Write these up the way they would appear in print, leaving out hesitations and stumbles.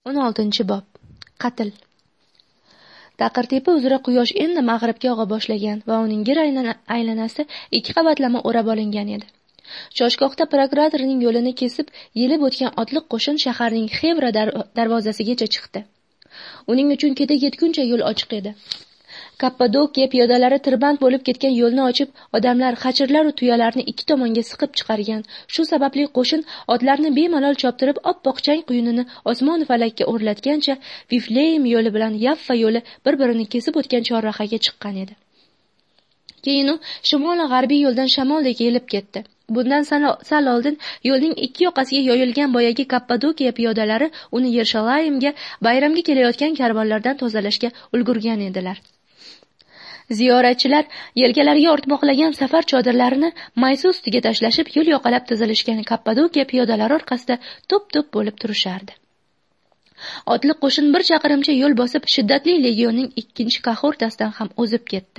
16-bob. Qatl. Taqirtepa uzra quyosh endi mag'ribga og'a boshlagan va uning gir aylanasi 2 qavatlama o'rab olingan edi. Choshgohda prokuratorning yo'lini kesib, yelib o'tgan otliq qo'shin shaharning Xevra darvozasigacha chiqdi. Uning uchun keta yetguncha yo'l ochiq edi. Kappadokiya piyodalari tirband bo'lib ketgan yo'lni ochib, odamlar, xachirlar va tuyalarni ikki tomonga siqib chiqargan. Shu sababli qo'shin otlarni bemalol choptirib, oppoq chang quyunini osmon falakka o'rlatgancha Vifleym yo'li bilan Yaffa yo'li bir-birini kesib o'tgan chorrahaga chiqqan edi. Keyin u shimol-g'arbiy yo'ldan shamoldek yelib ketdi. Bundan sal oldin yo'lning ikki yoqasiga yoyilgan boyagi Kappadokiya piyodalari uni Yerushalayimga bayramga kelayotgan karvonlardan tozalashga ulgurgan edilar. Ziyoratchilar yelkalariga ortmoqlagan safar chodirlarini maysa ustiga tashlashib, yo'l yoqalab tizilishgan Kappadokiya piyodalari orqasida to'p-to'p bo'lib turishardi. Otliq qo'shin bir chaqirimcha yo'l bosib, shiddatli legionning ikkinchi kahortasidan ham o'zib ketdi.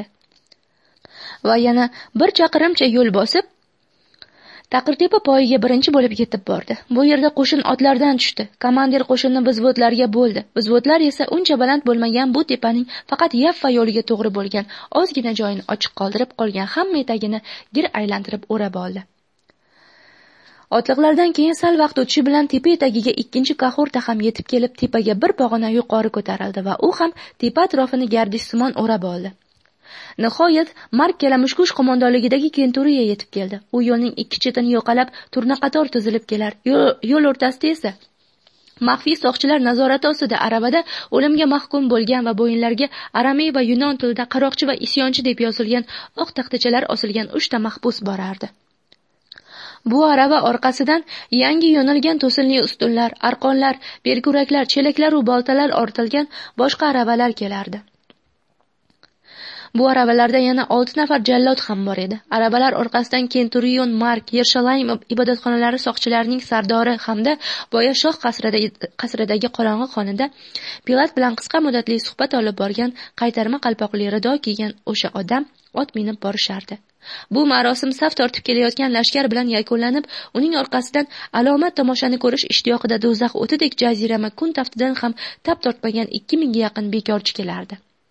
Va yana bir chaqirimcha yo'l bosib, Taqirtepa poyiga birinchi bo'lib yetib bordi. Bu yerda qo'shin otlardan tushdi. Komandir qo'shinni vзводlarga bo'ldi. Vзводlar esa uncha baland bo'lmagan bu tepaning faqat Yaffa yo'liga to'g'ri bo'lgan ozgina joyini ochiq qoldirib qolgan hamma etagini gir aylantirib o'rab oldi. Otliqlardan keyin sal vaqt o'tishi bilan tepa etagiga ikkinchi kahorta ham yetib kelib, tepaga bir pog'ona yuqori ko'tarildi va u ham tepa atrofini gardishsimon o'rab oldi. Nihoyat Mark Kalamushkush qo'mondonligidagi Kenturiya yetib keldi. U yo'lning ikki chetini yo'qalab, turnaqator tizilib kelar. Yo'l o'rtasida esa maxfiy soqchilar nazorati ostida aravada o'limga mahkum bo'lgan va bo'yinlariga aramey va yunon tilida qaroqchi va isyonchi deb yozilgan oq taxtachalar osilgan 3 ta mahbus borardi. Bu arava orqasidan yangi yo'nilgan to'sinli ustunlar, arqonlar, belkuraklar, chelaklar va boltalar ortilgan boshqa aravalar kelardi. Bu aravalarda yana 6 nafar jallod ham bor edi. Aravalar orqasidan Kenturiyon Mark, Yerushalayim ibodatxonalari soqchilarining sardori hamda boya shoh qasridagi qorong'i xonada Pilat bilan qisqa muddatli suhbat olib borgan qaytarma qalpoqli rido kiygan o'sha odam ot minib borishardi. Bu marosim saf tortib kelayotgan lashkar bilan yakunlanib, uning orqasidan alomat tomoshani ko'rish ishtiyoqida do'zax o'tidek jazirama kun taftidan ham tap tortmagan 2000 ga yaqin bekorchi kelardi.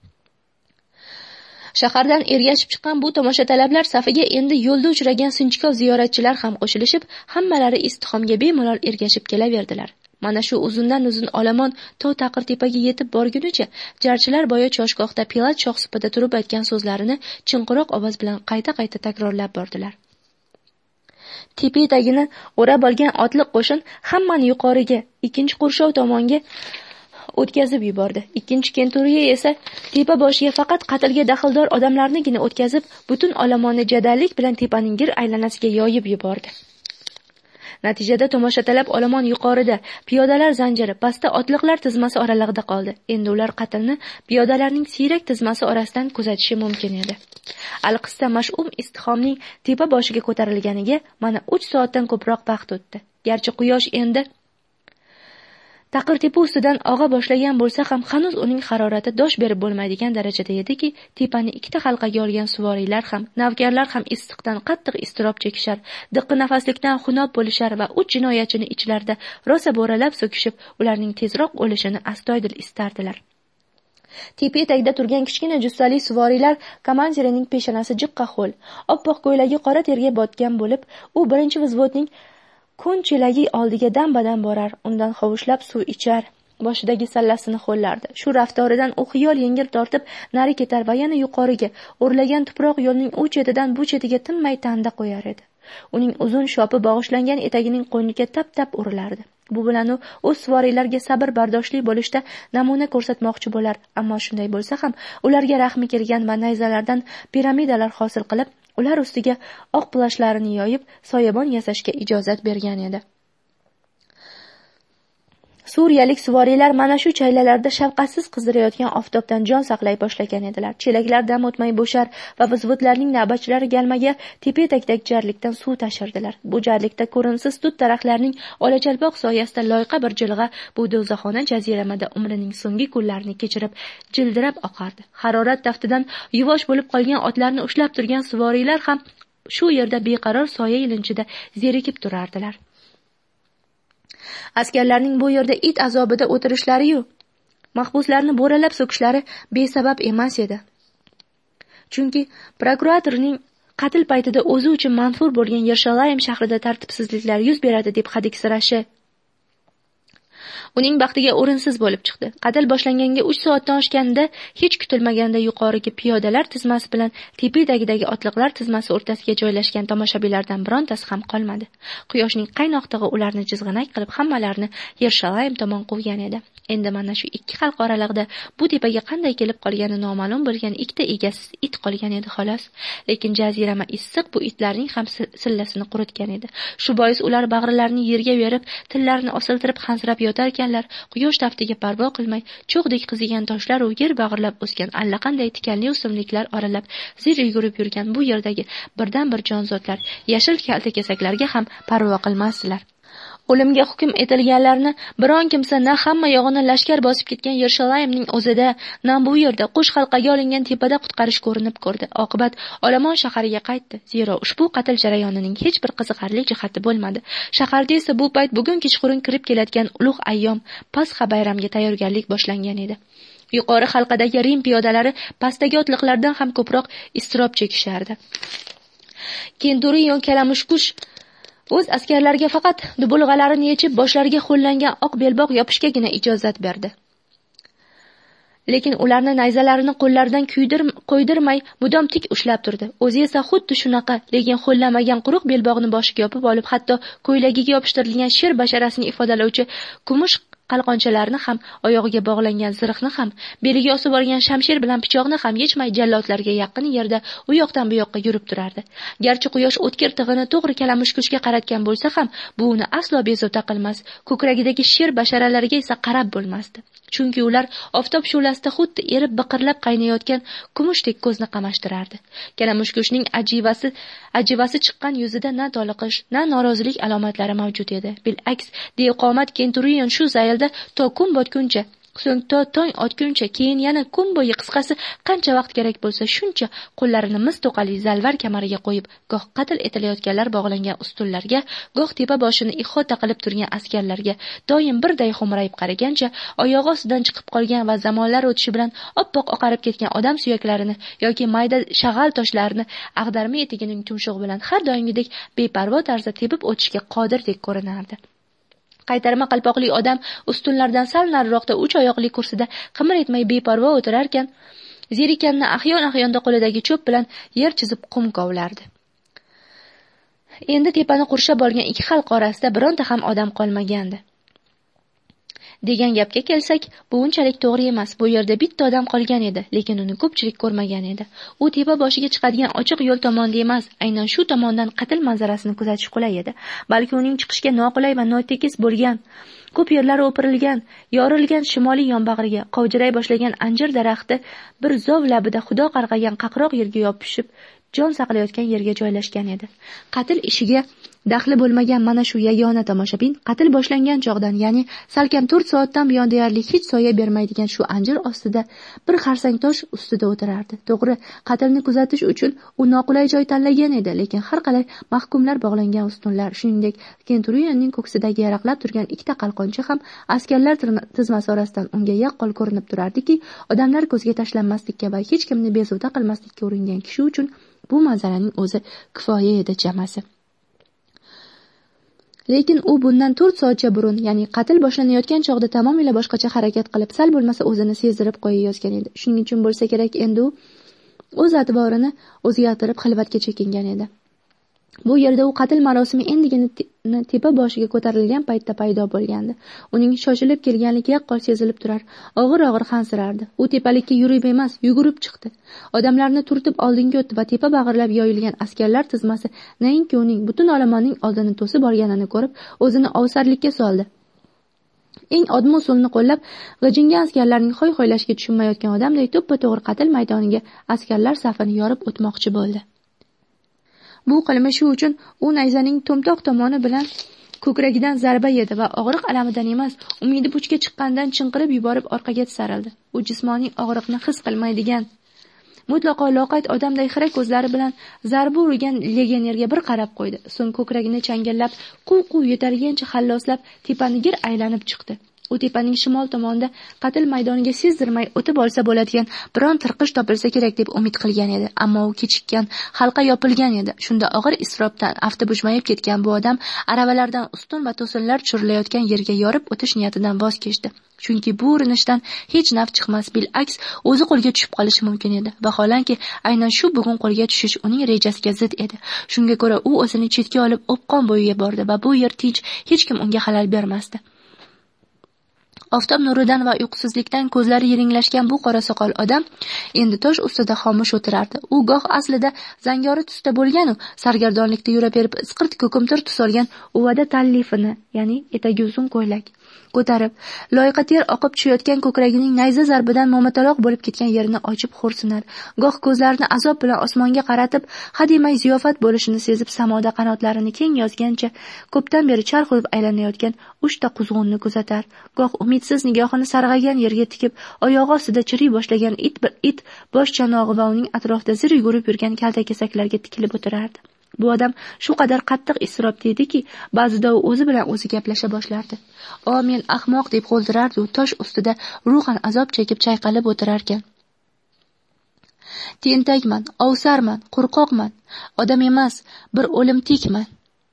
Shahardan ergashib chiqqan bu tomoshatalablar safiga endi yo'lda uchragan sinchkov ziyoratchilar ham qo'shilishib, hammalari istihomga bemalol ergashib kelaverdilar. Mana shu uzundan-uzun olomon to Taqirtepaga yetib borgunicha jarchilar boya choshgohda Pilat shohsupada turib aytgan so'zlarini chinqiroq ovoz bilan qayta-qayta takrorlab bordilar. Tepa etagini o'rab olgan otliq qo'shin hammani yuqoriga, ikkinchi qurshov tomonga o'tkazib yubordi. Ikkinchi Kenturiya esa tepa boshiga faqat qatlga daxldor odamlarnigina o'tkazib, butun olomonni jadallik bilan tepaning gir aylanasiga yoyib yubordi. Natijada tomoshatalab olomon yuqorida, piyodalar zanjiri, pastda otliqlar tizmasi oralig'ida qoldi. Endi ular qatlni piyodalarning siyrak tizmasi orasidan kuzatishi mumkin edi. Alqissa mash'um istihomning tepa boshiga ko'tarilganiga mana 3 soatdan ko'proq vaqt o'tdi. Garchi quyosh endi Taqirtepa ustidan og'a boshlagan bo'lsa ham hanuz uning harorati dosh berib bo'lmaydigan darajada ediki, tepani ikkita halqaga olgan suvoriylar ham, navkarlar ham issiqdan qattiq iztirob chekishar, diqqi nafaslikdan xunob bo'lishar va 3 jinoyatchini ichlarida rosa bo'ralab so'kishib, ularning tezroq o'lishini astoydil istardilar. Tepa etagida turgan kichkina jussali suvoriylar komandirining peshonasi jiqqa ho'l, oppoq ko'ylagi qora terga botgan bo'lib, u birinchi vзводning kun chelagi oldiga dam-badam borar, undan hovushlab suv ichar, boshidagi sallasini qo'llardi. Shu raftoridan u xiyol yengil tortib nari ketar va yana yuqoriga, o'rlagan tuproq yo'lning u chetidan bu chetiga tinmay tanda qo'yar edi. Uning uzun shopi bog'ishlangan etagining qo'yniga tap-tap urilardi. Bu bilan u o'z suvoriylarga sabr bardoshli bo'lishda namuna ko'rsatmoqchi bo'lar, ammo shunday bo'lsa ham ularga rahmi kelgan va nayzalardan piramidalar hosil qilib, ular ustiga oq plashlarini yoyib, soyabon yasashga ijozat bergan edi. Suriyalik suvoriylar mana shu chaylalarda shafqatsiz qizdirayotgan oftobdan jon saqlay boshlagan edilar. Chelaklar dam o'tmay bo'shar va vзводlarning navbatchilari galmaga tepa etakdagi jarlikdan suv tashirdilar. Bu jarlikda ko'rimsiz tut daraxtlarning olachalpoq soyasida loyqa bir jilg'a bu do'zaxona jaziramada umrining so'nggi kunlarini kechirib, jildirab oqardi. Harorat taftidan yuvosh bo'lib qolgan otlarni ushlab turgan suvoriylar ham shu yerda beqaror soya ilinchida zerikib turardilar. Askarlarning bu yerda it azobida o'tirishlari-yu, mahbuslarni bo'ralab so'kishlari besabab emas edi. Chunki prokuratorning qatl paytida o'zi uchun manfur bo'lgan Yerushalayim shahrida tartibsizliklar yuz beradi deb hadiksirashi uning baxtiga o'rinsiz bo'lib chiqdi. Qatl boshlanganga 3 soatdan oshganda hech kutilmaganda yuqorigi piyodalar tizmasi bilan tepedagidagi otliqlar tizmasi o'rtasiga joylashgan tomoshabinlardan birontasi ham qolmadi. Quyoshning qaynoqtig'i ularni jizg'anak qilib hammalarini Yerushalayim tomon quvgan edi. Endi mana shu ikki xalq oralig'ida bu tepaga qanday kelib qolgani noma'lum bo'lgan ikkita egasiz it qolgan edi xolos. Lekin jazirama issiq bu itlarning ham sillasini quritgan edi. Shu bois ular bag'rilarini yerga berib, tillarini osiltirib hansirab yotarkanlar, quyosh taftiga parvo qilmay, cho'g'dek qizigan toshlar u yer bag'irlab o'sgan allaqanday tikanli o'simliklar oralab zir yugurib yurgan bu yerdagi birdan-bir jonzotlar, yashil kaltakesaklarga ham parvo qilmasdilar. O'limga hukm etilganlarni biron kimsa na hamma yog'ini lashkar bosib ketgan Yerushalayimning o'zida, na bu yerda qo'sh halqaga olingan tepada qutqarish ko'rinib ko'rdi. Oqibat Olomon shahariga qaytdi. Zero ushbu qatl jarayonining hech bir qiziqarli jihati bo'lmadi. Shaharda esa bu payt bugun kechqurun kirib keladigan ulug' ayyom Pasxa bayramiga tayyorgarlik boshlangan edi. Yuqori halqadagi Rim piyodalari pastdagi otliqlardan ham ko'proq iztirob chekishardi. Kenturion kalamushkush o'z askarlariga faqat dubulg'alarini yechib, boshlariga xo'llangan oq belbog' yopishgagina ijozat berdi. Lekin ularni nayzalarini qo'llaridan qo'ydirmay mudom tik ushlab turdi. O'zi esa xuddi shunaqa, lekin xo'llanmagan quruq belbog'ni boshiga yopib olib, hatto ko'ylagiga yopishtirilgan sher basharasini ifodalovchi kumush qalqonchalarni ham, oyog'iga bog'langan zirhni ham, beliga osib olgan shamshir bilan pichoqni ham yechmay jallodlarga yaqin yerda u yoqdan bu yoqqa yurib turardi. Garchi quyosh o'tkir tig'ini to'g'ri kalamushkushga qaratgan bo'lsa ham, bu uni aslo bezovta qilmas, ko'kragidagi sher basharalariga esa qarab bo'lmasdi. Chunki ular oftob shulasida xuddi erib biqirlab qaynayotgan kumushdek ko'zni qamashtirardi. Kalamushkushning ajivasi chiqqan yuzida na toliqish, na norozilik alomatlari mavjud edi. Bil'aks, deqomat Kenturion shu zaylda to kun botguncha, so'ng to tong otguncha, keyin yana kun bo'yi, qisqasi qancha vaqt kerak bo'lsa shuncha qo'llarini mis to'qali zalvar kamariga qo'yib, goh qatl etilayotganlar bog'langan ustunlarga, goh tepa boshini ihota qilib turgan askarlarga doim birday xo'mrayib qaragancha, oyog'i ostidan chiqib qolgan va zamonlar o'tishi bilan oppoq oqarib ketgan odam suyaklarini yoki mayda shag'al toshlarni ag'darma etigining tumshug'i bilan har doimgidek beparvo tarzda tepib o'tishga qodirdek ko'rinardi. Qaytarma qalpoqli odam ustunlardan sal nariroqda 3 oyoqli kursida qimir etmay beparvo o'tirarkan, zerikanni ahyon-ahyonda qo'lidagi cho'p bilan yer chizib qum kovlardi. Endi tepani qurshab olgan ikki xalq orasida bironta ham odam qolmagandi. Degan gapga kelsak, bu unchalik to'g'ri emas. Bu yerda bitta odam qolgan edi, lekin uni ko'pchilik ko'rmagan edi. U tepa boshiga chiqadigan ochiq yo'l tomonda emas, aynan shu tomondan qatl manzarasini kuzatish qulay edi. Balki uning chiqishga noqulay va notekis bo'lgan, ko'p yerlari o'pirilgan, yorilgan shimoliy yonbag'riga qovjiray boshlagan anjir daraxti bir zov labida xudo qarg'agan qaqroq yerga yopishib, jon saqlayotgan yerga joylashgan edi. Qatl ishiga daxli bo'lmagan mana shu yagona tomoshabin qatl boshlangan chog'dan, ya'ni salkam 4 soatdan buyon deyarli hech soya bermaydigan shu anjir ostida bir xarsang tosh ustida o'tirardi. To'g'ri, qatlni kuzatish uchun u noqulay joy tanlagan edi, lekin har qalay mahkumlar bog'langan ustunlar, shuningdek Kenturionning ko'ksidagi yaraqlab turgan ikkita qalqoncha ham askarlar tizmasi orasidan unga yaqqol ko'rinib turardiki, odamlar ko'zga tashlanmaslikka va hech kimni bezovta qilmaslikka uringan kishi uchun bu manzaraning o'zi kifoya edi chamasi. Lekin u bundan 4 soatcha burun, ya'ni qatl boshlanayotgan chog'da tamomila boshqacha harakat qilib, sal bo'lmasa o'zini sezdirib qo'yayotgan edi. Shuning uchun bo'lsa kerak, endi u o'z e'tiborini o'zgartirib xilvatga chekingan edi. Bu yerda u qatl marosimi endigina tepa boshiga ko'tarilgan paytda paydo bo'lgandi. Uning shoshilib kelganligi yaqqol sezilib turar, og'ir-og'ir hansirardi. U tepalikka yurib emas, yugurib chiqdi. Odamlarni turtib oldinga o'tdi va tepa bag'irlab yoyilgan askarlar tizmasi nainki uning butun olomonning oldini to'sib olganini ko'rib, o'zini ovsarlikka soldi. Eng odmi usulni qo'llab, g'ijingan askarlarning hoy-hoylashga tushunmayotgan odamday to'ppa-to'g'ri qatl maydoniga askarlar safini yorib o'tmoqchi bo'ldi. Bu qilmishi uchun u nayzaning to'mtoq tomoni bilan ko'kragidan zarba yedi va og'riq alamidan emas, umidi puchga chiqqandan chinqirib yuborib orqaga tisarildi. U jismoniy og'riqni his qilmaydigan mutlaqo loqayd odamday xira ko'zlari bilan zarba urgan legionerga bir qarab qo'ydi. So'ng ko'kragini changallab, quv-quv yo'talgancha halloslab tepani gir aylanib chiqdi. U tepaning shimol tomonida qatl maydoniga sezdirmay o'tib olsa bo'ladigan biron tirqish topilsa kerak deb umid qilgan edi. Ammo u kechikkan, halqa yopilgan edi. Shunda og'ir isrofdan afti bujmayib ketgan bu odam aravalardan ustun va to'sinlar churilayotgan yerga yorib o'tish niyatidan voz kechdi. Chunki bu urinishdan hech naf chiqmas, bil'aks o'zi qo'lga tushib qolishi mumkin edi. Vaholanki aynan shu bugun qo'lga tushish uning rejasiga zid edi. Shunga ko'ra u o'zini chetga olib o'pqon bo'yiga bordi va bu yer tinch, hech kim unga xalal bermasdi. Oftob nuridan va uyqusizlikdan ko'zlari yiringlashgan bu qora soqol odam endi tosh ustida xomush o'tirardi. U goh aslida zangori tusda bo'lgan-u, sargardonlikda yuraverib isqirt ko'kimtir tus olgan uvada tallifini, ya'ni etagi uzun ko'ylak ko'tarib, loyqa ter oqib tushayotgan ko'kragining nayza zarbidan momataloq bo'lib ketgan yerini ochib xo'rsinar. Goh ko'zlarini azob bilan osmonga qaratib, hademay ziyofat bo'lishini sezib samoda qanotlarini keng yozgancha ko'pdan beri charx urib aylanayotgan uchta quzg'unni kuzatar. Goh umidsiz nigohini sarg'agan yerga tikib, oyog'i ostida chiriy boshlagan it bosh chanog'i va uning atrofida zir yugurib yurgan kaltakesaklarga tikilib o'tirardi. Bu odam shu qadar qattiq iztirobda ediki, ba'zida u o'zi bilan o'zi gaplasha boshlardi. "O, men ahmoq" deb g'o'ldirardi u tosh ustida ruhan azob chekib chayqalib o'tirarkan. "Tentakman, ovsarman, qo'rqoqman, odam emas, bir o'lim tikman."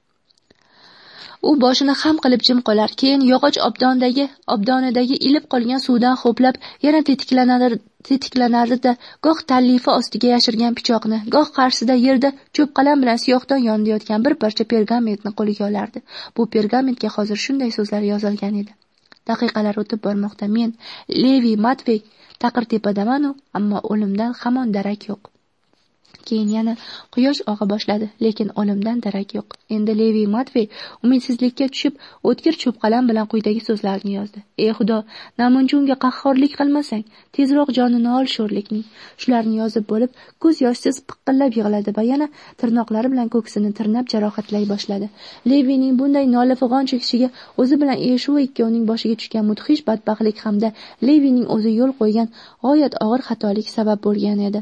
U boshini xam qilib jim qolar, keyin yog'och obdonidagi ilib qolgan suvdan ho'plab yana tetiklanardi-da, goh tallifa ostiga yashirgan pichoqni, goh qarshisida yerda cho'pqalam bilan siyohdan yonayotgan bir parcha pergamentni qo'liga olardi. Bu pergamentga hozir shunday so'zlar yozilgan edi: "Daqiqalar o'tib bormoqda. Men Levi Matvey Taqirtepadaman-u, ammo o'limdan hamon darak yo'q." Keyin yana quyosh og'a boshladi, lekin o'limdan darak yo'q. Endi Levi Matvey umidsizlikka tushib, o'tkir cho'pqalam bilan quyidagi so'zlarni yozdi: "Ey Xudo, namuncha unga qahhorlik qilmasang, tezroq jonini ol sho'rlikning." Shularni yozib bo'lib, ko'z yoshsiz piqqillab yig'ladi va yana tirnoqlari bilan ko'ksini tirnab jarohatlay boshladi. Levining bunday nolifig'on chekishiga o'zi bilan Yeshua ikkovining boshiga tushgan mudhish badbaxtlik hamda Levining o'zi yo'l qo'ygan g'oyat og'ir xatolik sabab bo'lgan edi.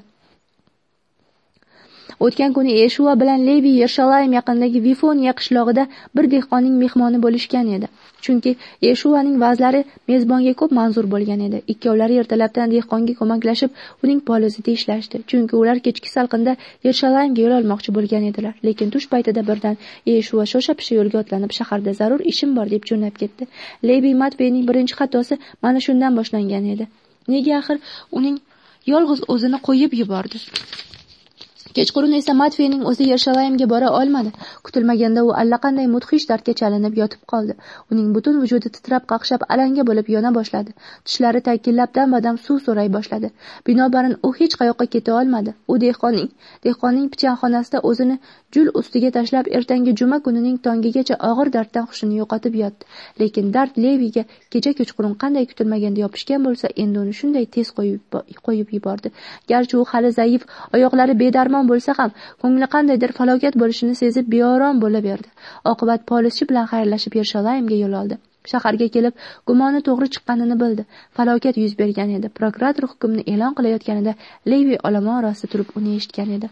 O'tgan kuni Yeshua bilan Levi Yershalayim yaqinidagi Vifoniya qishlog'ida bir dehqonning mehmoni bo'lishgan edi. Chunki Yeshuaning va'zlari mezbonga ko'p manzur bo'lgan edi. Ikkovlari ertalabdan dehqonga ko'maklashib, uning polizida ishlashdi. Chunki ular kechki salqinda Yershalayimga yo'l olmoqchi bo'lgan edilar. Lekin tush paytida birdan Yeshua shosha-pisha yo'lga otlanib, shaharda zarur ishim bor deb jo'nab ketdi. Levi Matveyning birinchi xatosi mana shundan boshlangan edi. Nega axir uning yolg'iz o'zini qo'yib yubordi? Kechqurun esa Matveyning o'zi Yershalayimga bora olmadi. Kutilmaganda u allaqanday mudhish dardga chalinib yotib qoldi. Uning butun vujudi titrab qaqshab alanga bo'lib yona boshladi. Tishlari takkillab dam-badam suv so'ray boshladi. Binobarin u hech qayoqqa keta olmadi. U dehqonning pichanxonasida o'zini jul ustiga tashlab ertangi juma kunining tongigacha og'ir darddan hushini yo'qotib yotdi. Lekin dard Leviga kecha kechqurun qanday kutilmaganda yopishgan bo'lsa, endi uni shunday tez qo'yib yubordi. Garchi u hali zaif, oyoqlari bedarmon bo'lsa ham, ko'ngli qandaydir falokat bo'lishini sezib beorom bo'laverdi. Oqibat polizchi bilan xayrlashib Yershalayimga yo'l oldi. Shaharga kelib, gumoni to'g'ri chiqqanini bildi. Falokat yuz bergan edi. Prokurator hukmni e'lon qilayotganida Levi olomon orasida turib uni eshitgan edi.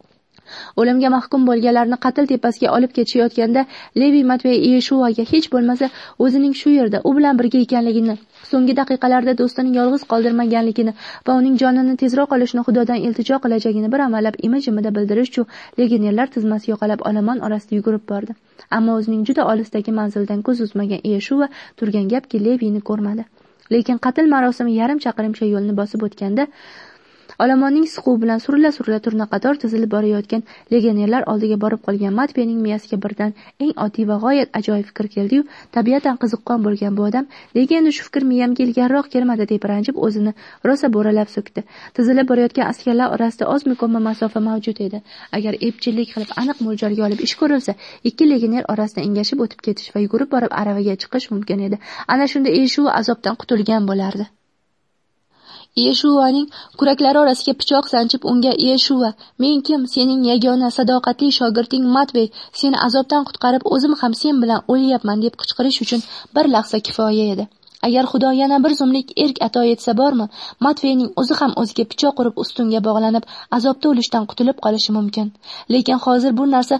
O'limga mahkum bo'lganlarni qatl tepasiga olib ketishayotganda Levi Matvey Yeshuaga hech bo'lmasa o'zining shu yerda u bilan birga ekanligini, so'nggi daqiqalarda do'stini yolg'iz qoldirmaganligini va uning jonini tezroq olishni Xudodan iltijo qilajagini bir amallab imi-jimida bildirish uchun legionerlar tizmasi yoqalab olomon orasida yugurib bordi. Ammo o'zining juda olisdagi manzildan ko'z uzmagan Yeshua turgan gapki Levini ko'rmadi. Lekin qatl marosimi yarim chaqirimcha yo'lni bosib o'tganda olomonning siquvi bilan surila turnaqator tizilib borayotgan legionerlar oldiga borib qolgan Matveyning miyasiga birdan eng oddiy va g'oyat ajoyib fikr keldi-yu, tabiatan qiziqqon bo'lgan bu odam, "Nega endi shu fikr miyamga ilgariroq kelmadi?" deb ranjib o'zini rosa bo'ralab so'kdi. Tizilib borayotgan askarlar orasida ozmi-ko'pmi masofa mavjud edi. Agar epchillik qilib aniq mo'ljalga olib ish ko'rilsa, ikki legioner orasida engashib o'tib ketish va yugurib borib aravaga chiqish mumkin edi. Ana shunda Yeshua azobdan qutulgan bo'lardi. Yeshuaning kuraklari orasiga pichoq sanchib unga: "Yeshua, men kim? Sening yagona sadoqatli shogirding Matvey. Seni azobdan qutqarib, o'zim ham sen bilan o'lyapman" deb qichqirish uchun bir lahza kifoya edi. Agar Xudo yana bir zumlik erk ato etsa bormi, Matveyning o'zi ham o'ziga pichoq urib ustunga bog'lanib, azobda o'lishdan qutulib qolishi mumkin. Lekin hozir bu narsa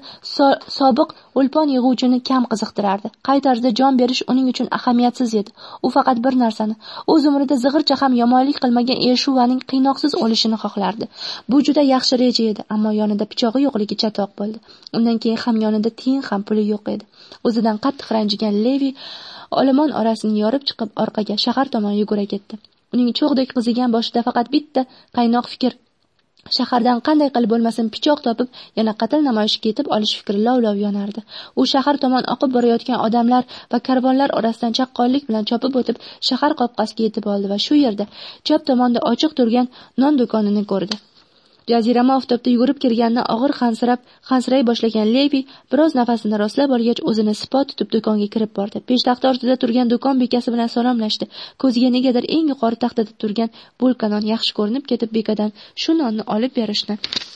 sobiq o'lpon yig'uvchini kam qiziqtirardi. Qay tarzda jon berish uning uchun ahamiyatsiz edi. U faqat bir narsani, o'z umrida zig'ircha ham yomonlik qilmagan Eshuvaning qiynoqsiz o'lishini xohlardi. Bu juda yaxshi reja edi, ammo yonida pichog'i yo'qligi chatoq bo'ldi. Undan keyin ham yonida tiyin ham puli yo'q edi. O'zidan qattiq ranjigan Levi olomon orasini yorib chiqib orqaga shahar tomon yugura ketdi. Uning cho'g'dek qizigan boshida faqat bitta qaynoq fikr: shahardan qanday qilib bo'lmasin pichoq topib, yana qatl namoyishiga yetib olish fikri lov-lov yonardi. U shahar tomon oqib borayotgan odamlar va karvonlar orasidan chaqqonlik bilan chopib o'tib, shahar qopqasiga yetib oldi va shu yerda chap tomonda ochiq turgan non do'konini ko'rdi. Jazirama oftobda yugurib kirgandan og'ir xansiray boshlagan Levi biroz nafasini rostlab olgach, o'zini sipo tutib do'konga kirib bordi. Peshtaxta ortida turgan do'kon bekasi bilan salomlashdi. Ko'ziga negadir eng yuqori taxtada turgan bulka non yaxshi ko'rinib ketib, bekadan shu nonni olib berishni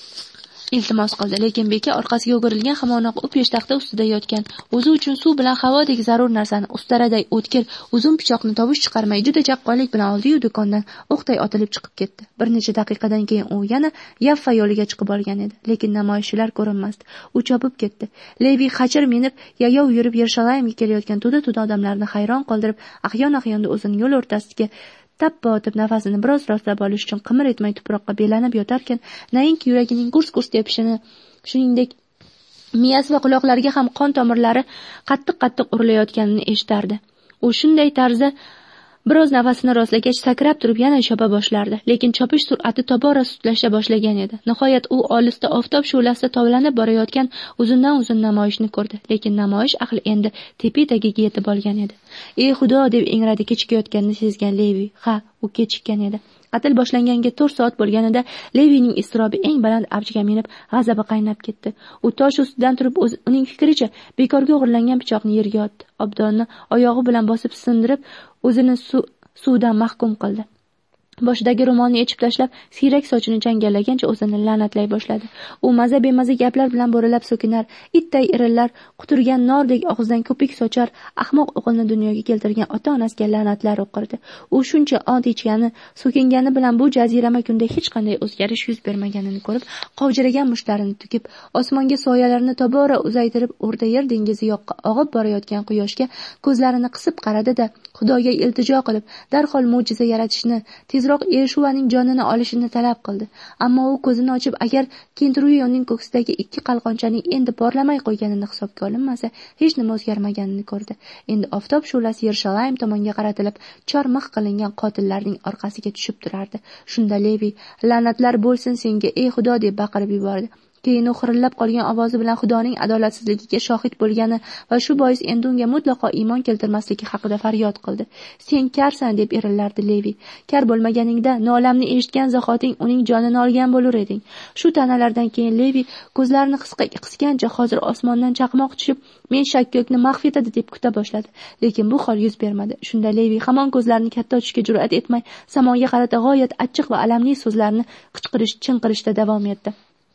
iltimos qildi. Lekin beka orqasiga o'girilgan hamonoq u peshtaxta ustida yotgan, o'zi uchun suv bilan havodek zarur narsani ustaraday o'tkir uzun pichoqni tovush chiqarmay juda chaqqonlik bilan oldi-yu do'kondan o'qday otilib chiqib ketdi. Bir necha daqiqadan keyin u yana Yaffa yo'liga chiqib olgan edi, lekin namoyishchilar ko'rinmasdi. U chopib ketdi. Levi xachir minib, yayov yurib Yerushalayimga kelayotgan to'da odamlarni hayron qoldirib, ahyon-ahyonda o'zini yo'l o'rtasiga tappa otib nafasini biroz rostlab olish uchun qimir etmay tuproqqa belanib yotarkan, nainki yuragining gurs-gurs tepishini, shuningdek miyasi va quloqlariga ham qon tomirlari qattiq-qattiq urilayotganini eshitardi. U shunday tarzda biroz nafasini rostlagach sakrab turib yana chopa boshlardi, lekin chopish sur'ati tobora sustlasha boshlagan edi. Nihoyat u olisda oftob shu'lasida tovlanib borayotgan uzundan-uzun namoyishni ko'rdi, lekin namoyish ahli endi tepa-tagiga yetib olgan edi. "Ey Xudo!" deb ingradi kechikayotganini sezgan Levi. Ha, u kechikkan edi. Qatl boshlanganiga 4 soat bo'lganida Levining iztirobi eng baland avjiga minib, g'azabi qaynab ketdi. U tosh ustidan turib uning fikricha bekorga o'g'irlangan pichoqni yerga otdi. Obdonni oyog'i bilan bosib sindirib, o'zini suvdan mahkum qildi. Boshidagi ro'molni yechib tashlab, siyrak sochini changallagancha o'zini la'natlay boshladi. U maza-bemaza gaplar bilan bo'ralab so'kinar, itday irillar, quturgan nordek og'zidan ko'pik sochar, ahmoq o'g'ilni dunyoga keltirgan ota-onasiga la'natlar o'qirdi. U shuncha ont ichgani, so'kingani bilan bu jazirama kunda hech qanday o'zgarish yuz bermaganini ko'rib, qovjiragan mushtlarini tukib, osmonga soyalarini tobora uzaytirib, o'rta yer dengizi yoqqa og'ib borayotgan quyoshga ko'zlarini qisib qaradi-da, Xudoga iltijo qilib, darhol mo'jiza yaratishni, tezroq Eshuvaning jonini olishini talab qildi. Ammo u ko'zini ochib, agar Kentruyonning ko'ksidagi 2 qalqonchaning endi porlamay qo'yganini hisobga olinmasa, hech nima o'zgarmaganini ko'rdi. Endi oftob shu'lasi Yerushalayim tomonga qaratilib, chormix qilingan qotillarning orqasiga tushib turardi. Shunda Levi, "La'natlar bo'lsin senga, ey Xudo!" deb baqirib yubordi. Keyin u xirillab qolgan ovozi bilan Xudoning adolatsizligiga shohid bo'lgani va shu bois endi unga mutlaqo iymon keltirmasligi haqida faryod qildi. "Sen karsan!" deb irillardi Levi. "Kar bo'lmaganingda nolamni eshitgan zahoting uning jonini olgan bo'lur eding." Shu tanalardan keyin Levi ko'zlarini qisgancha hozir osmondan chaqmoq tushib, men shakkokni mahv etadi deb kuta boshladi. Lekin bu hol yuz bermadi. Shunda Levi hamon ko'zlarini katta ochishga jur'at etmay, samoga qarata g'oyat achchiq va alamli so'zlarni chinqirishda davom etdi.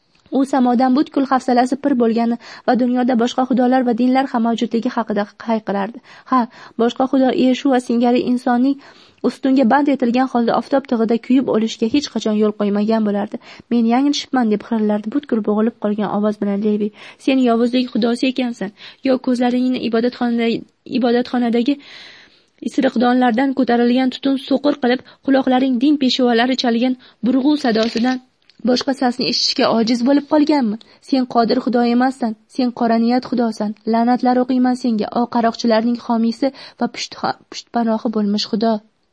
U samodan butkul hafsalasi pir bo'lgani va dunyoda boshqa xudolar va dinlar ham mavjudligi haqida hayqirardi. Ha, boshqa xudo Eshuva singari insonning ustunga band etilgan holda oftob tig'ida kuyib o'lishiga hech qachon yo'l qo'ymagan bo'lardi. "Men yanglishibman" deb xirillardi butkul bo'g'ilib qolgan ovoz bilan Levi. "Sen yovuzlik xudosi ekansan, yo ko'zlaringni ibodatxonadagi isiriqdonlardan ko'tarilgan tutun so'qir qilib, quloqlaring din peshovalari chalgan burg'u sadosidan boshqa sasni eshitishga ojiz bo'lib qolganmi? Sen qodir xudo emassan, sen qora niyat xudosan. La'natlar o'qiyman senga, o qaroqchilarning homiysi va pushtpanohi bo'lmish xudo."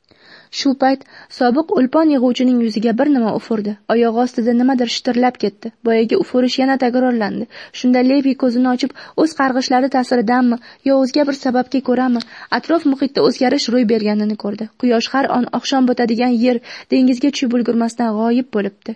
Shu payt sobiq o'lpon yig'uvchining yuziga bir nima ufurdi. Oyog'i ostida nimadir shitirlab ketdi. Boyagi ufurish yana takrorlandi. Shunda Levi ko'zini ochib, o'z qarg'ishlari ta'siridanmi yo o'zga bir sababga ko'rami, atrof muhitda o'zgarish ro'y berganini ko'rdi. Quyosh har on oqshom botadigan yer dengizga tushib ulgurmasdan g'oyib bo'libdi.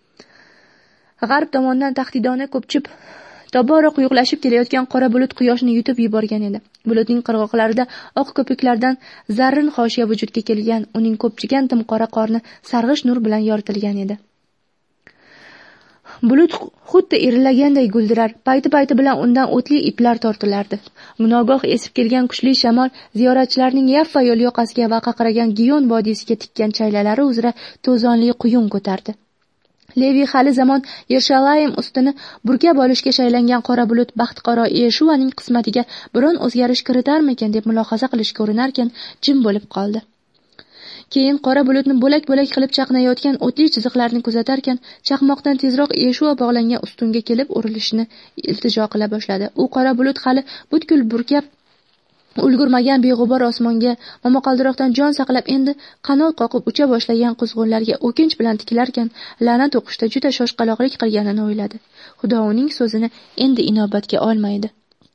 G'arb tomondan tahdidona ko'pchib tobora quyuqlashib kelayotgan qora bulut quyoshni yutib yuborgan edi. Bulutning qirg'oqlarida oq ko'piklardan zarrin hoshiya vujudga kelgan, uning ko'pchigan timqora qorni sarg'ish nur bilan yoritilgan edi. Bulut xuddi irillaganday guldirar, payti bilan undan o'tli iplar tortilardi. Nogoh esib kelgan kuchli shamol ziyoratchilarning yaffa yo'l yoqasiga va qaqragan Giyon vodiysiga tikkan chaylalari uzra to'zonli quyun ko'tardi. Levi hali zamon Yerushalayim ustini burkab olishga shaylangan qora bulut baxtiqaro Yeshuvaning qismatiga biron o'zgarish kiritarmikan deb mulohaza qilishga urinarkan jim bo'lib qoldi. Keyin qora bulutni bo'lak-bo'lak qilib chaqnayotgan o'tli chiziqlarni kuzatarkan, chaqmoqdan tezroq Yeshuva bog'langan ustunga kelib urilishni iltijo qila boshladi. U qora bulut hali butkul burkab ulgurmagan beg'ubor osmonga momaqaldiroqdan jon saqlab endi qanot qoqib ucha boshlagan quzg'unlarga o'kinch bilan tikilarkan, la'nat o'qishda juda shoshqaloqlik qilganini o'yladi. Xudo uning so'zini endi inobatga olmaydi.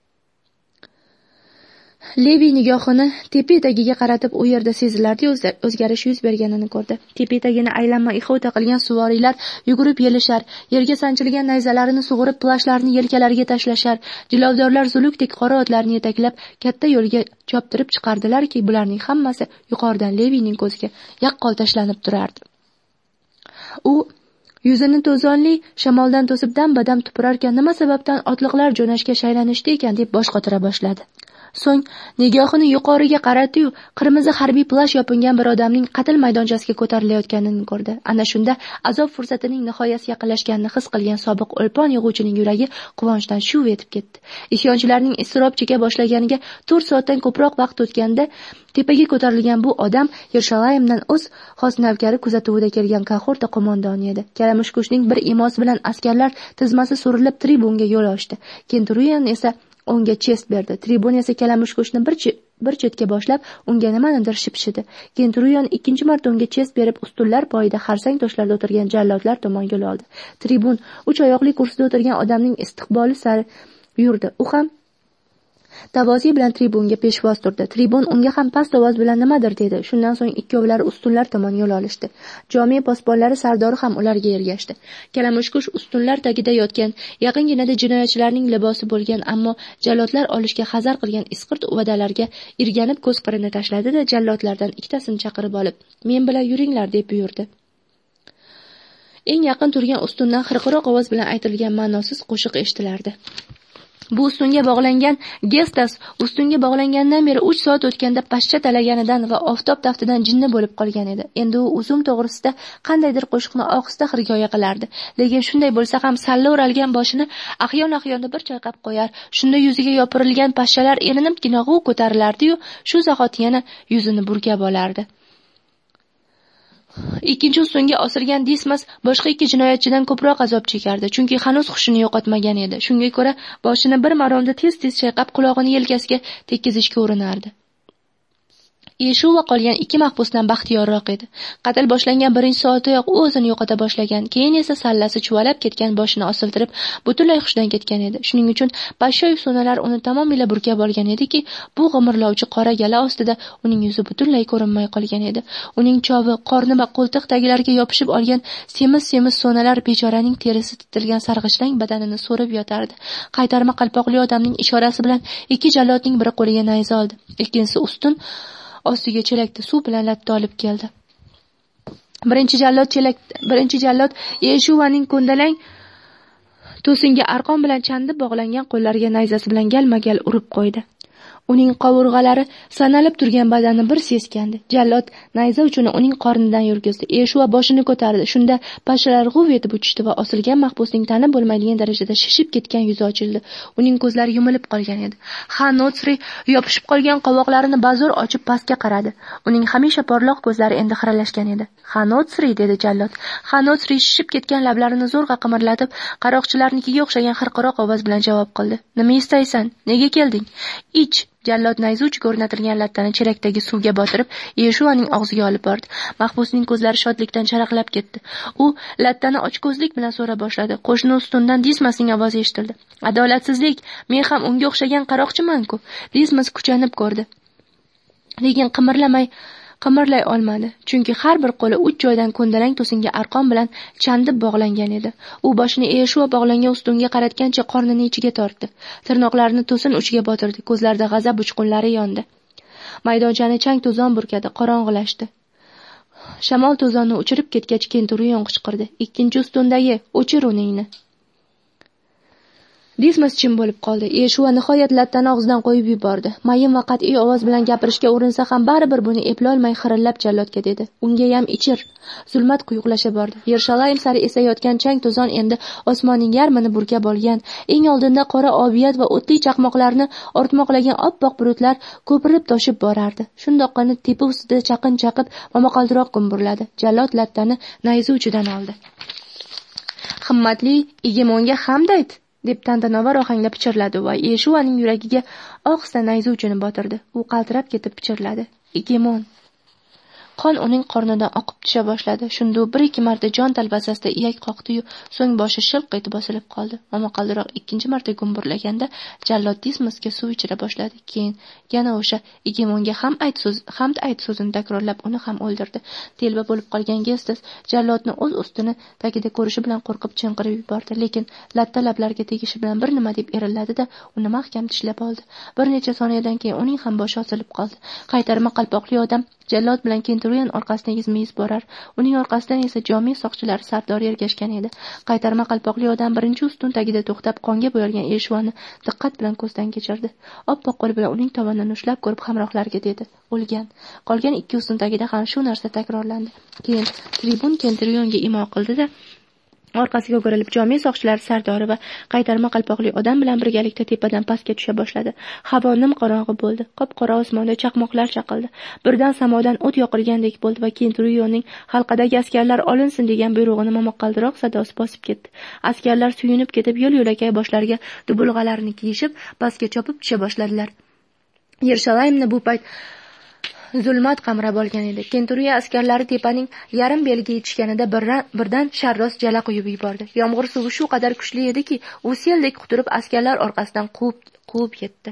Levi nigohini tepa etagiga qaratib, u yerda sezilarli o'zgarish yuz berganini ko'rdi. Tepa etagini aylanma ihota qilgan suvoriylar yugurib yelishar, yerga sanchilgan nayzalarini sug'urib, plashlarini yelkalariga tashlashar, jilovdorlar zulukdek qora otlarni yetaklab katta yo'lga choptirib chiqardilarki, bularning hammasi yuqoridan Levining ko'ziga yaqqol tashlanib turardi. U yuzini to'zonli shamoldan to'sib dam-badam tupurarkan, nima sababdan otliqlar jo'nashga shaylanishdi ekan deb bosh qotira boshladi. So'ng nigohini yuqoriga qaratdi-yu, qirmizi harbiy plash yopingan bir odamning qatl maydonchasiga ko'tarilayotganini ko'rdi. Ana shunda azob fursatining nihoyasiga yaqinlashganini his qilgan sobiq o'lpon yig'uvchining yuragi quvonchdan shuv etib ketdi. Isyonchilarning iztirob cheka boshlaganiga 4 soatdan ko'proq vaqt o'tganda tepaga ko'tarilgan bu odam Yerushalayimdan o'z xos navkari kuzatuvida kelgan kohorta qo'mondoni edi. Kalamushkushning bir imosi bilan askarlar tizmasi surilib tribunga yo'l ochdi. Kenturion esa unga chest berdi. Tribun esa kalamushkushni bir chetga boshlab, unga nimanidir shipshidi. Kenturion ikkinchi marta unga chest berib, ustunlar poyida xarsang toshlarda o'tirgan jallodlar tomon yo'l oldi. Tribun 3 oyoqli kursida o'tirgan odamning istiqboli sari yurdi. U ham tavozi bilan tribunga peshvoz turdi. Tribun unga ham past ovoz bilan nimadir dedi. Shundan so'ng ikkovlari ustunlar tomon yo'l olishdi. Jami posbonlari sardori ham ularga ergashdi. Kalamushkush ustunlar tagida yotgan, yaqinginada jinoyatchilarning libosi bo'lgan, ammo jallodlar olishga hazar qilgan isqirt uvadalarga irganib ko'z qirini tashladi-da, jallodlardan ikkitasini chaqirib olib, "Men bilan yuringlar" deb buyurdi. Eng yaqin turgan ustundan xirqiroq ovoz bilan aytilgan ma'nosiz qo'shiq eshitilardi. Bu ustunga bog'langan Gestas ustunga bog'langandan beri 3 soat o'tganda pashsha talaganidan va oftob taftidan jinni bo'lib qolgan edi. Endi u uzum to'g'risida qandaydir qo'shiqni ohista hirgoya qilardi. Lekin shunday bo'lsa ham salla o'ralgan boshini ahyon-ahyonda bir chayqab qo'yar. Shunda yuziga yopirilgan pashshalar erinibgina g'uv ko'tarilardi-yu, shu zahoti yana yuzini burkab olardi. Ikkinchi ustunga osilgan Dismas boshqa 2 jinoyatchidan ko'proq azob chekardi, chunki hanuz hushini yo'qotmagan edi. Shunga ko'ra boshini bir maromda tez-tez chayqab, quloqini yelkasiga tekkizishga urinardi. Yeshuva qolgan 2 mahbusdan baxtiyorroq edi. Qatl boshlangan 1-soatdayoq u o'zini yo'qota boshlagan, keyin esa sallasi chuvalab ketgan boshini osiltirib, butunlay hushdan ketgan edi. Shuning uchun pashsha so'nalar uni tamomila burkab olgan ediki, bu g'imirlovchi qora gala ostida uning yuzi butunlay ko'rinmay qolgan edi. Uning chovi, qorni va qo'ltiq taglariga yopishib olgan semiz so'nalar bechoraning terisi titilgan sarg'ishlang badanini so'rib yotardi. Qaytarma qalpoqli odamning ishorasi bilan 2 jallodning biri qo'liga nayza oldi, ikkinchisi ustun ostiga chelakda suv bilan latta olib keldi. Birinchi jallod Yeshuvaning ko'ndalang to'singa arqon bilan chandib bog'langan qo'llariga nayzasi bilan galma-gal urib qo'ydi. Uning qovurg'alari sanalib turgan badani bir seskandi. Jallod nayza uchuni uning qornidan yurgizdi. Yeshuva boshini ko'tardi. Shunda pashshalar g'uv etib uchishdi va osilgan mahbusning tanib bo'lmaydigan darajada shishib ketgan yuzi ochildi. Uning ko'zlari yumilib qolgan edi. Xanotsri yopishib qolgan qovoqlarini bazo'r ochib pastga qaradi. Uning hamisha porloq ko'zlari endi xiralashgan edi. "Xanotsri" dedi jallod. Xanotsri shishib ketgan lablarini zo'rg'a qimirlatib, qaroqchilarnikiga o'xshagan xirqiroq ovoz bilan javob qildi. "Nima istaysan? Nega kelding? Ich." Jallod nayza uchiga o'rnatilgan lattani chelakdagi suvga botirib, Yeshuvaning og'ziga olib bordi. Mahbusning ko'zlari shodlikdan charaqlab ketdi. U lattani ochko'zlik bilan so'ra boshladi. Qo'shni ustundan Dismasning ovozi eshitildi. "Adolatsizlik, men ham unga o'xshagan qaroqchiman-ku." Dismas kuchanib ko'rdi. Lekin qimirlay olmadi, chunki har bir qo'li 3 joydan ko'ndalang to'singa arqon bilan chandib bog'langan edi. U boshini Yeshuva bog'langan ustunga qaratgancha qornini ichiga tortdi. Tirnoqlarini to'sin uchiga botirdi. Ko'zlarida g'azab uchqunlari yondi. Maydonchani chang to'zon burkadi, qorong'ilashdi. Shamol to'zonni uchirib ketgach, Kenturion qichqirdi: "Ikkinchi ustundagi, o'chir uningni." Dismas jim bo'lib qoldi. Yeshua nihoyat lattani og'zidan qo'yib yubordi. Mayin va qat'iy ovoz bilan gapirishga urinsa ham baribir buni eplolmay xirillab jallodga dedi: "Ungayam ichir." Zulmat quyuqlasha bordi. Yerushalayim sari esayotgan chang to'zon endi osmonning yarmini burkab olgan. Eng oldinda qora obiyat va o'tli chaqmoqlarni ortmoqlagan oppoq bulutlar ko'pirib toshib borardi. Shundoqqina tepa ustida chaqin chaqib momaqaldiroq gumburladi. Jallod lattani nayza uchidan oldi. "Himmatli Egemonga hamd ayt", deb tantanavor ohangda pichirladi va Yeshuaning yuragiga ohista nayza uchini botirdi. U qaltirab ketib pichirladi: "Egemon." Qon uning qornidan oqib tusha boshladi. Shunda u bir-ikki marta jon talvasasida iyak qoqdi-yu, so'ng boshi shilq etib bosilib qoldi. Momaqaldiroq ikkinchi marta gumburlaganda jallod Dismasga suv ichira boshladi. Keyin yana o'sha "Egemonga hamd ayt" so'zini takrorlab uni ham o'ldirdi. Telba bo'lib qolgan Gestas jallodni o'z ustini tagida ko'rishi bilan qo'rqib chinqirib yubordi, lekin latta lablarga tegishi bilan bir nima deb erilladi-da, uni mahkam tishlab oldi. Bir necha soniyadan keyin uning ham boshi osilib qoldi. Qaytarma qalpoqli odam jallod bilan Kenturion orqasidan yuzma-yuz borar. Uning orqasidan esa jome soqchilari sardori ergashgan edi. Qaytarma qalpoqli odam birinchi ustun tagida to'xtab qonga bo'yalgan Yeshuani diqqat bilan ko'zdan kechirdi. Oppoq qo'li bilan uning tomonini ushlab ko'rib hamrohlariga dedi: "O'lgan." Qolgan ikki ustun tagida ham shu narsa takrorlandi. Keyin tribun Kenturionga imo qildi-da, orqasiga o'girilib jome soqchilari sardori va qaytarma qalpoqli odam bilan birgalikda tepadan pastga tusha boshladi. Havo nimqorong'i bo'ldi. Qop-qora osmonda chaqmoqlar chaqildi. Birdan samodan o't yoqilgandek bo'ldi va Kenturionning halqadagi askarlar olinsin degan buyrug'ini momaqaldiroq sadosi bosib ketdi. Askarlar suyunib ketib, yo'l-yo'lakay boshlariga dubulg'alarini kiyishib, pastga chopib tusha boshladilar. Yerushalayimni bu payt zulmat qamrab olgan edi. Kenturiya askarlari tepaning yarim beliga yetishganida birdan sharros jala quyib yubordi. Yomg'ir suvi shu qadar kuchli ediki, u seldek quturib askarlar orqasidan quvib ketdi.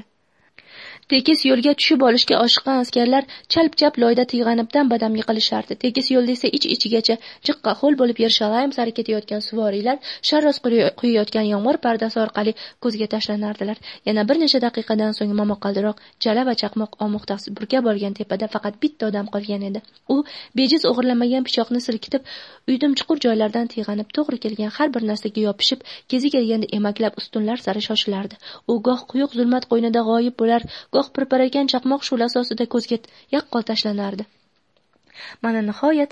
Tekis yo'lga tushib olishga oshiqqan askarlar chalp-chap loyda tiyg'anibdan badam yiqilishardi. Tekis yo'lda esa ich-ichigacha jiqqa ho'l bo'lib Yerushalayim sari ketayotgan suvoriylar sharros quyayotgan yomg'ir pardasi orqali ko'zga tashlanardilar. Yana bir necha daqiqadan so'ng momaqaldiroq jala va chaqmoq omoqtasi burkab olgan tepada faqat bitta odam qolgan edi. U bejiz o'g'irlanmagan pichoqni silkitib, uydim chuqur joylardan tiyg'anib, to'g'ri kelgan har bir narsaga yopishib, kezi kelganda emaklab ustunlar sari shoshilardi. U goh quyuq zulmat qo'ynida g'oyib bo'lar, goh pirpiragan chaqmoq shu'la asosida ko'zga yaqqol tashlanardi. Mana nihoyat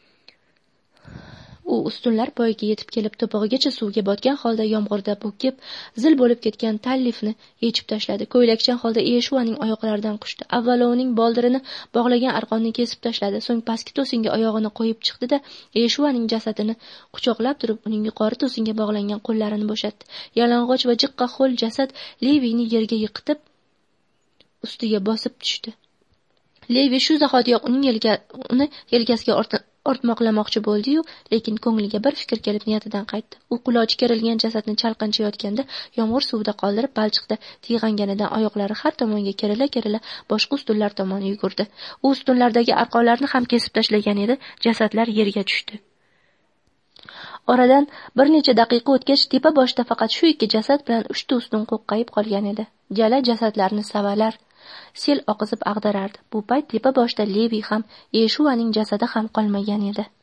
u ustunlar poyiga yetib kelib, to'pog'igacha suvga botgan holda yomg'irda bo'kib, zil bo'lib ketgan tallifni yechib tashladi. Ko'ylakchan holda Yeshuaning oyoqlaridan quchdi. Avvalo uning boldirini bog'lagan arqonni kesib tashladi, so'ng pastki to'singa oyog'ini qo'yib chiqdi-da, Yeshuaning jasadini quchoqlab turib, uning yuqori to'singa bog'langan qo'llarini bo'shatdi. Yalang'och va jiqqa ho'l jasad Leviyni yerga yiqitib ustiga bosib tushdi. Levi shu zahotiyoq uni yelkasiga ortmoqlamoqchi bo'ldi-yu, lekin ko'ngliga bir fikr kelib niyatidan qaytdi. U qulochi kerilgan jasadni chalqanchayotganda yomg'ir suvida qoldirib, balchiqda tiyg'anganidan oyoqlari har tomonga kerila-kerila boshqa ustunlar tomon yugurdi. U ustunlardagi arqonlarni ham kesib tashlagan edi, jasadlar yerga tushdi. Oradan bir necha daqiqa o'tgach, tepa boshida faqat shu ikki jasad bilan 3 ta ustun qo'qqayib qolgan edi. Jala jasadlarni savalar, sel oqizib ag'darardi. Bu payt tepa boshida Levi ham, Yeshuaning jasadi ham qolmagan edi.